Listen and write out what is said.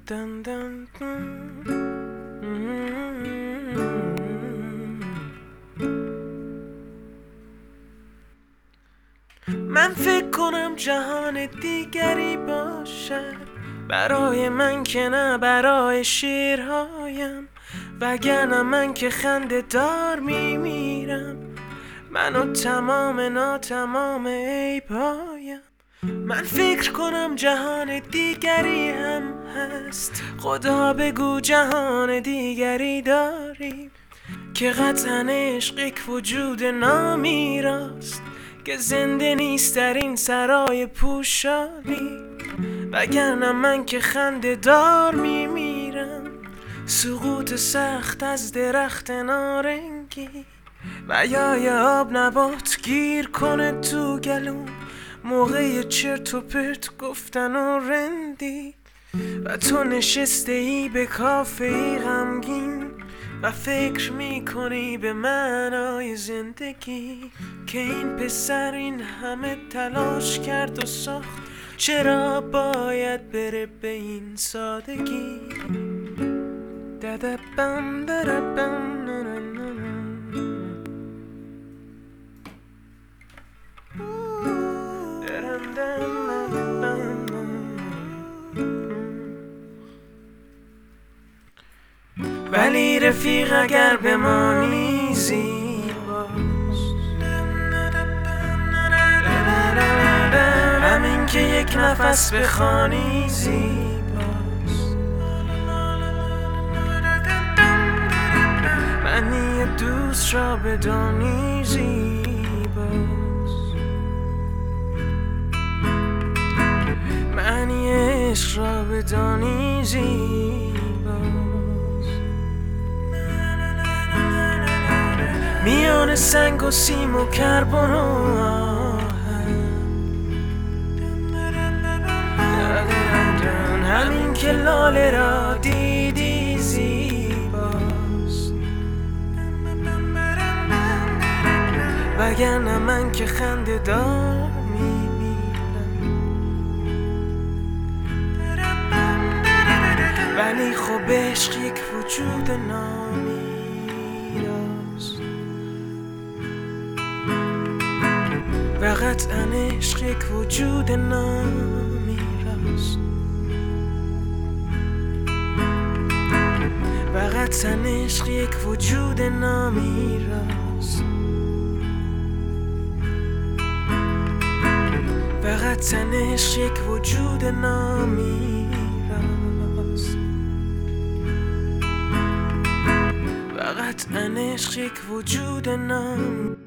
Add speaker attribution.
Speaker 1: دن دن دن. من فکر کنم جهان دیگری باشد برای من که نه برای شیرهایم، وگرنه من که خنده دار میمیرم، من و تمام ناتمام عیبهایم. من فکر کنم جهان دیگری هم هست، خدا بگو جهان دیگری داریم که قطعا عشق یک وجود نامیراست که زنده نیست در این سرای پوشالی، وگرنه من که خنده دار میمیرم، سقوط سخت از درخت نارنگی و یا یه آب نبات گیر کنه تو گلوم موقع چرت و پرت گفتن و رندی، و تو نشسته ای به کافه ای غمگین و فکر میکنی به معنای زندگی که این پسر این همه تلاش کرد و ساخت، چرا باید بره به این سادگی. ددبم ددبم ولی رفیق اگر بمانی زیباست، همین که یک نفس بخوانی زیباست، معنی دوست را بدانی زیباست، معنی عشق را بدانی زیباست. میان سنگ و سیم و کربن و آهن، همین که لاله را دیدی زیباست، وگرنه من که خنده دار میمیرم، ولی خب عشق یک وجود نامیراست و قطعا عشق یک وجود نامیراست و قطعا عشق یک وجود نامیراست و قطعا عشق یک وجود نامیراست و قطعا عشق یک وجود نامیراست.